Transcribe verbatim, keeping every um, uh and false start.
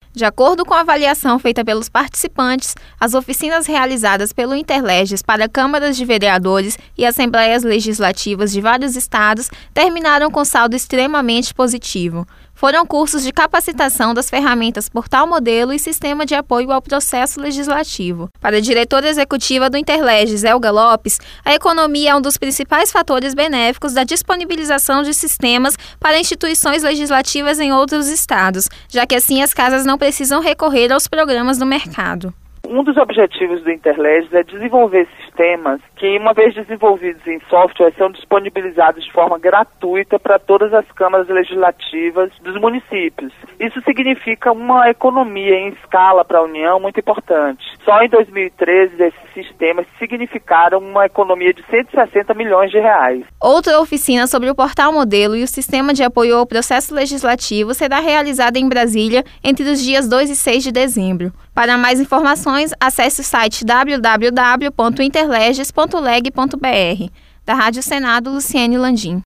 De acordo com a avaliação feita pelos participantes, as oficinas realizadas pelo Interleges para câmaras de vereadores e assembleias legislativas de vários estados terminaram com saldo extremamente positivo. Foram cursos de capacitação das ferramentas Portal Modelo e Sistema de Apoio ao Processo Legislativo. Para a diretora executiva do Interleges, Elga Lopes, a economia é um dos principais fatores benéficos da disponibilização de sistemas para instituições legislativas em outros estados, já que assim as casas não precisam recorrer aos programas do mercado. Um dos objetivos do Interleges é desenvolver sistemas que, uma vez desenvolvidos em software, são disponibilizados de forma gratuita para todas as câmaras legislativas dos municípios. Isso significa uma economia em escala para a União muito importante. Só em dois mil e treze, esses sistemas significaram uma economia de cento e sessenta milhões de reais. Outra oficina sobre o Portal Modelo e o Sistema de Apoio ao Processo Legislativo será realizada em Brasília entre os dias dois e seis de dezembro. Para mais informações, acesse o site w w w ponto interleges ponto leg ponto b r. Da Rádio Senado, Luciene Landim.